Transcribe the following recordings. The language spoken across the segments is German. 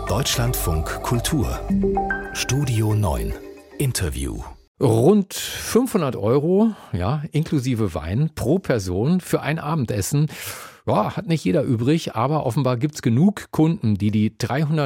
Deutschlandfunk Kultur Studio 9 Interview. Rund 500 €, ja, inklusive Wein, pro Person für ein Abendessen. Ja, hat nicht jeder übrig, aber offenbar gibt's genug Kunden, die die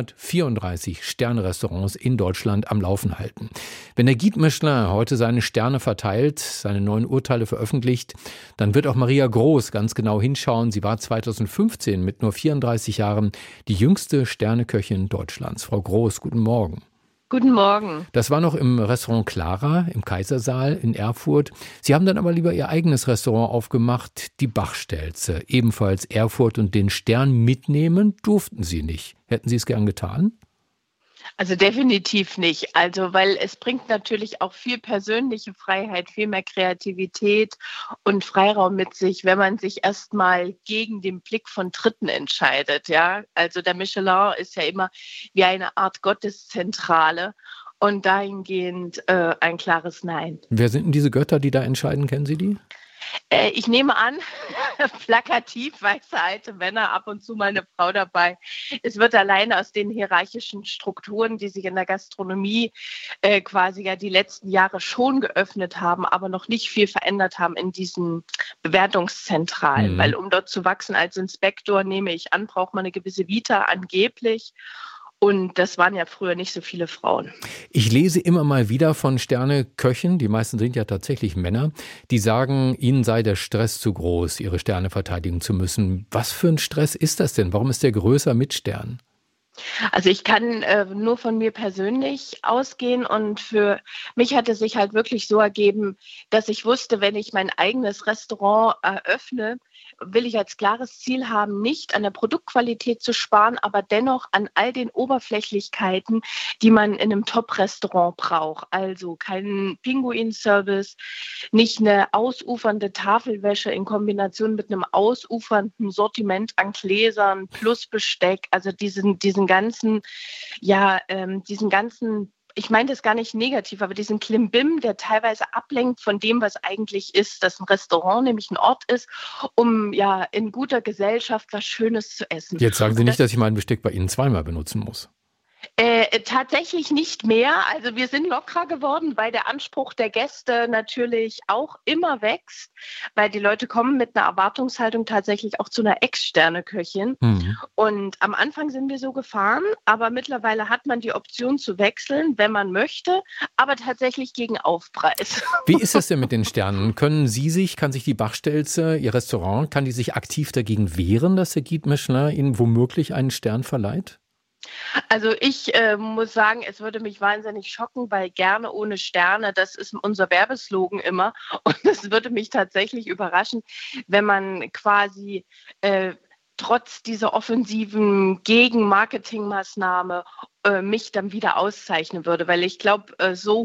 334 Sterne-Restaurants in Deutschland am Laufen halten. Wenn der Guide Michelin heute seine Sterne verteilt, seine neuen Urteile veröffentlicht, dann wird auch Maria Groß ganz genau hinschauen. Sie war 2015 mit nur 34 Jahren die jüngste Sterneköchin Deutschlands. Frau Groß, guten Morgen. Guten Morgen. Das war noch im Restaurant Clara im Kaisersaal in Erfurt. Sie haben dann aber lieber Ihr eigenes Restaurant aufgemacht, die Bachstelze, ebenfalls Erfurt, und den Stern mitnehmen durften Sie nicht. Hätten Sie es gern getan? Also definitiv nicht. Also, weil es bringt natürlich auch viel persönliche Freiheit, viel mehr Kreativität und Freiraum mit sich, wenn man sich erstmal gegen den Blick von Dritten entscheidet. Ja, also der Michelin ist ja immer wie eine Art Gotteszentrale und dahingehend ein klares Nein. Wer sind denn diese Götter, die da entscheiden? Kennen Sie die? Ich nehme an, plakativ weiße alte Männer, ab und zu mal eine Frau dabei. Es wird alleine aus den hierarchischen Strukturen, die sich in der Gastronomie quasi ja die letzten Jahre schon geöffnet haben, aber noch nicht viel verändert haben in diesen Bewertungszentralen. Weil um dort zu wachsen als Inspektor, nehme ich an, braucht man eine gewisse Vita angeblich. Und das waren ja früher nicht so viele Frauen. Ich lese immer mal wieder von Sterneköchen, die meisten sind ja tatsächlich Männer, die sagen, ihnen sei der Stress zu groß, ihre Sterne verteidigen zu müssen. Was für ein Stress ist das denn? Warum ist der größer mit Stern? Also ich kann nur von mir persönlich ausgehen, und für mich hat es sich halt wirklich so ergeben, dass ich wusste, wenn ich mein eigenes Restaurant eröffne, will ich als klares Ziel haben, nicht an der Produktqualität zu sparen, aber dennoch an all den Oberflächlichkeiten, die man in einem Top-Restaurant braucht. Also keinen Pinguin-Service, nicht eine ausufernde Tafelwäsche in Kombination mit einem ausufernden Sortiment an Gläsern plus Besteck, also diesen ganzen, ich meine das gar nicht negativ, aber diesen Klimbim, der teilweise ablenkt von dem, was eigentlich ist, dass ein Restaurant nämlich ein Ort ist, um ja in guter Gesellschaft was Schönes zu essen. Jetzt sagen Sie nicht, dass ich mein Besteck bei Ihnen zweimal benutzen muss. Tatsächlich nicht mehr. Also wir sind lockerer geworden, weil der Anspruch der Gäste natürlich auch immer wächst, weil die Leute kommen mit einer Erwartungshaltung tatsächlich auch zu einer Ex-Sterne-Köchin. Und am Anfang sind wir so gefahren, aber mittlerweile hat man die Option zu wechseln, wenn man möchte, aber tatsächlich gegen Aufpreis. Wie ist das denn mit den Sternen? Kann sich die Bachstelze, Ihr Restaurant, kann die sich aktiv dagegen wehren, dass der Guide Michelin Ihnen womöglich einen Stern verleiht? Also ich muss sagen, es würde mich wahnsinnig schocken, weil gerne ohne Sterne, das ist unser Werbeslogan immer. Und es würde mich tatsächlich überraschen, wenn man quasi trotz dieser offensiven Gegenmarketingmaßnahme mich dann wieder auszeichnen würde. Weil ich glaube, so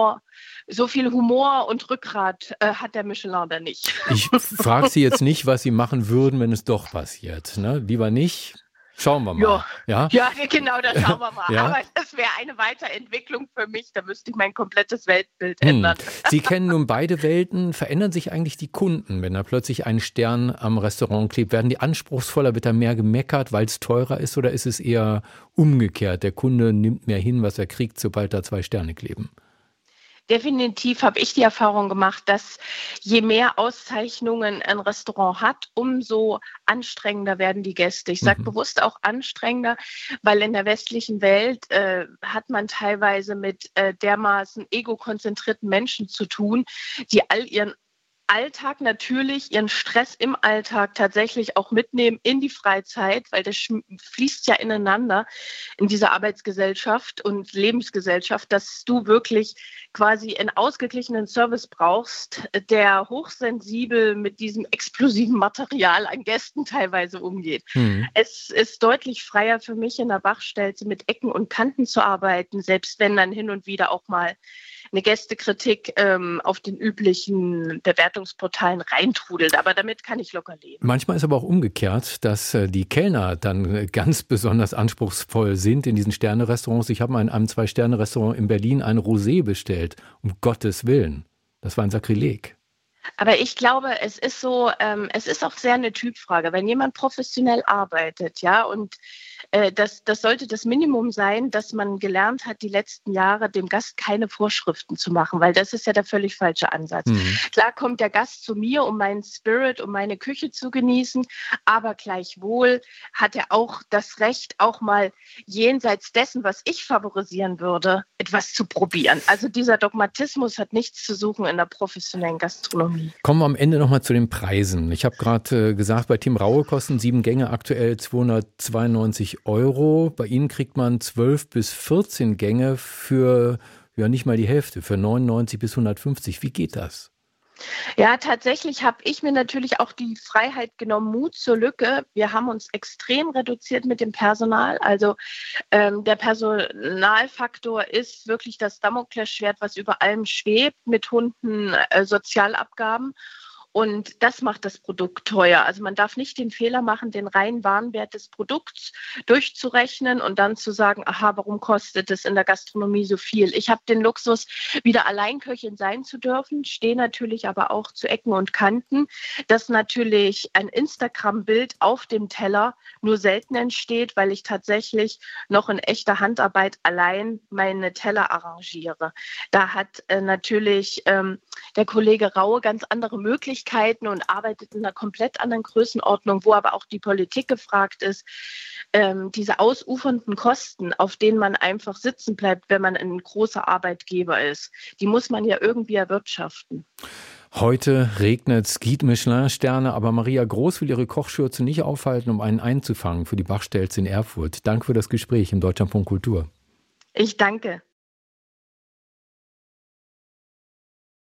viel Humor und Rückgrat hat der Michelin da nicht. Ich frage Sie jetzt nicht, was Sie machen würden, wenn es doch passiert. Ne? Lieber nicht. Schauen wir mal. Ja, genau, das schauen wir mal. Ja? Aber das wäre eine Weiterentwicklung für mich. Da müsste ich mein komplettes Weltbild ändern. Sie kennen nun beide Welten. Verändern sich eigentlich die Kunden, wenn da plötzlich ein Stern am Restaurant klebt? Werden die anspruchsvoller? Wird da mehr gemeckert, weil es teurer ist? Oder ist es eher umgekehrt? Der Kunde nimmt mehr hin, was er kriegt, sobald da 2 Sterne kleben? Definitiv habe ich die Erfahrung gemacht, dass je mehr Auszeichnungen ein Restaurant hat, umso anstrengender werden die Gäste. Ich sage bewusst auch anstrengender, weil in der westlichen Welt hat man teilweise mit dermaßen egokonzentrierten Menschen zu tun, die all ihren Alltag natürlich, ihren Stress im Alltag tatsächlich auch mitnehmen in die Freizeit, weil das fließt ja ineinander in dieser Arbeitsgesellschaft und Lebensgesellschaft, dass du wirklich quasi einen ausgeglichenen Service brauchst, der hochsensibel mit diesem explosiven Material an Gästen teilweise umgeht. Es ist deutlich freier für mich, in der Bachstelze mit Ecken und Kanten zu arbeiten, selbst wenn dann hin und wieder auch mal eine Gästekritik auf den üblichen Bewertungsportalen reintrudelt. Aber damit kann ich locker leben. Manchmal ist aber auch umgekehrt, dass die Kellner dann ganz besonders anspruchsvoll sind in diesen Sterne-Restaurants. Ich habe mal in einem 2-Sterne-Restaurant in Berlin ein Rosé bestellt. Um Gottes Willen. Das war ein Sakrileg. Aber ich glaube, es ist so, es ist auch sehr eine Typfrage. Wenn jemand professionell arbeitet, ja, und das sollte das Minimum sein, dass man gelernt hat, die letzten Jahre dem Gast keine Vorschriften zu machen, weil das ist ja der völlig falsche Ansatz. Klar kommt der Gast zu mir, um meinen Spirit, um meine Küche zu genießen, aber gleichwohl hat er auch das Recht, auch mal jenseits dessen, was ich favorisieren würde, etwas zu probieren. Also dieser Dogmatismus hat nichts zu suchen in der professionellen Gastronomie. Kommen wir am Ende nochmal zu den Preisen. Ich habe gerade gesagt, bei Team Raue kosten 7 Gänge aktuell 292 €. Bei Ihnen kriegt man 12 bis 14 Gänge für nicht mal die Hälfte, für 99 bis 150. Wie geht das? Ja, tatsächlich habe ich mir natürlich auch die Freiheit genommen, Mut zur Lücke. Wir haben uns extrem reduziert mit dem Personal. Also der Personalfaktor ist wirklich das Damoklesschwert, was über allem schwebt, mit Hunden, Sozialabgaben. Und das macht das Produkt teuer. Also man darf nicht den Fehler machen, den reinen Warenwert des Produkts durchzurechnen und dann zu sagen, aha, warum kostet es in der Gastronomie so viel? Ich habe den Luxus, wieder Alleinköchin sein zu dürfen, stehe natürlich aber auch zu Ecken und Kanten, dass natürlich ein Instagram-Bild auf dem Teller nur selten entsteht, weil ich tatsächlich noch in echter Handarbeit allein meine Teller arrangiere. Da hat natürlich der Kollege Raue ganz andere Möglichkeiten und arbeitet in einer komplett anderen Größenordnung, wo aber auch die Politik gefragt ist, diese ausufernden Kosten, auf denen man einfach sitzen bleibt, wenn man ein großer Arbeitgeber ist, die muss man ja irgendwie erwirtschaften. Heute regnet es, gibt Michelin-Sterne, aber Maria Groß will ihre Kochschürze nicht aufhalten, um einen einzufangen für die Bachstelze in Erfurt. Danke für das Gespräch im Deutschlandfunk Kultur. Ich danke.